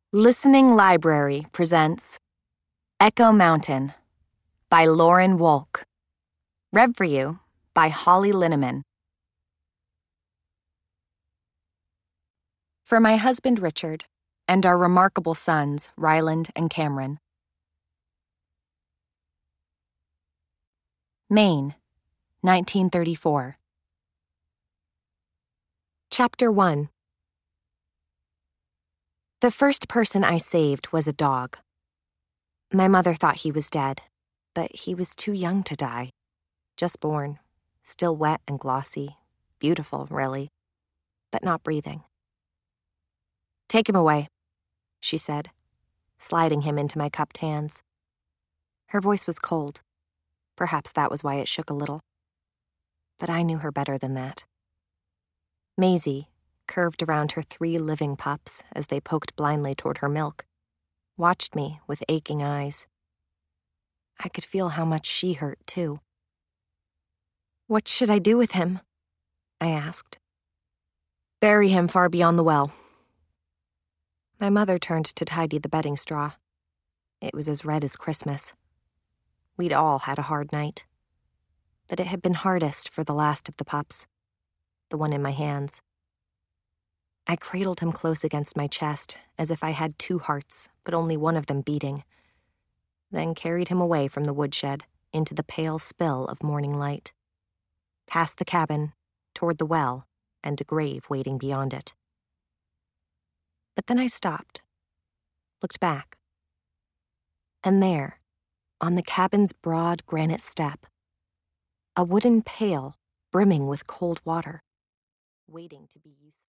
Listening Library presents Echo Mountain by Lauren Wolk. Read for you by Holly Linneman. For my husband Richard and our remarkable sons Ryland and Cameron. Maine, 1934. Chapter 1. The first person I saved was a dog. My mother thought he was dead, but he was too young to die. Just born, still wet and glossy, beautiful, really, but not breathing. "Take him away," she said, sliding him into my cupped hands. Her voice was cold. Perhaps that was why it shook a little. But I knew her better than that. Maisie curved around her 3 living pups as they poked blindly toward her milk, watched me with aching eyes. I could feel how much she hurt, too. "What should I do with him?" I asked. "Bury him far beyond the well." My mother turned to tidy the bedding straw. It was as red as Christmas. We'd all had a hard night. But it had been hardest for the last of the pups, the one in my hands. I cradled him close against my chest, as if I had 2 hearts, but only one of them beating, then carried him away from the woodshed into the pale spill of morning light, past the cabin, toward the well, and a grave waiting beyond it. But then I stopped, looked back, and there, on the cabin's broad granite step, a wooden pail brimming with cold water, waiting to be useful.